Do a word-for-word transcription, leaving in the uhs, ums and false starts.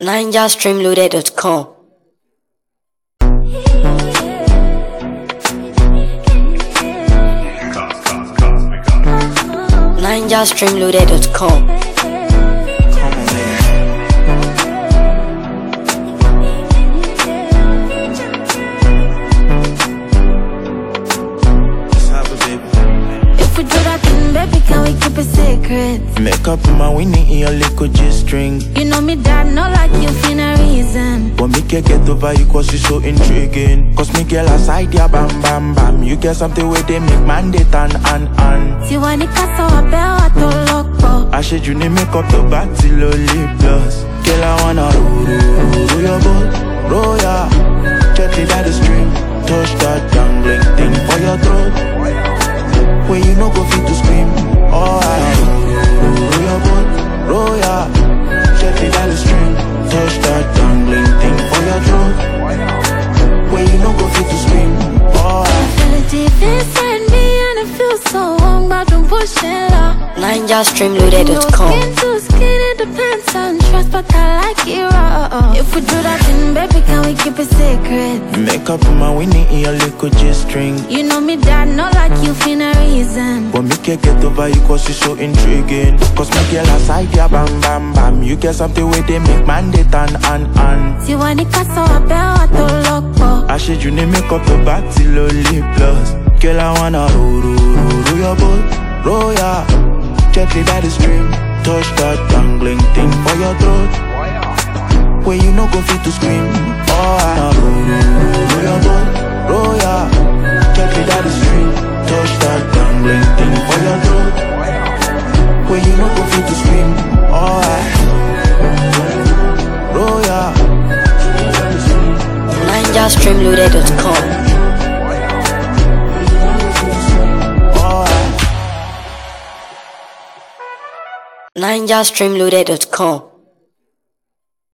ninja stream loaded dot com. ninja stream loaded dot com. If we do that thing, baby, can we keep it secret? Make up my winning in your liquid G-string. You know me dad, not like you for no reason. But me can get over you cause you so intriguing. Cause me girl aside ya bam bam bam. You get something where they make man they tan and and. Si wani kaso abel ato loco. I should you need make up the batty lolly plus. Girl I wanna roll, roll, roll your boat, roll ya. Gently down the stream, touch that dangling thing for your throat. When you no go fit to scream, alright. Roll your boat, roll ya. Gently down the stream, touch that dangling thing for your throat. When you no go fit to scream, alright. I feel it deep inside me and it feels so wrong, but don't push it out. ninja stream loaded dot com. Skin to skin, it depends on trust, but I like it raw. If we do that thing, baby, can we keep it secret? Make up my winning in your liquid G-string. You know me dad, not like you for no reason. But me can't get over you cause you so intriguing. Cause my girl aside ya bam bam bam. You get something where they make man they tan and and. Si wani kaso abel ato loco. I should you need make up the batty lolly plus. Girl I wanna roll, roll, roll, roll your boat, roll ya. Gently by the stream, touch that dangling thing for your throat. When you no go fit to scream, oh I roll, roll, roll your boat, roll ya. Gently by the stream, touch that dangling thing for your throat. When you no go fit to scream, oh I roll ya. ninja stream loaded dot com. ninja stream loaded dot com.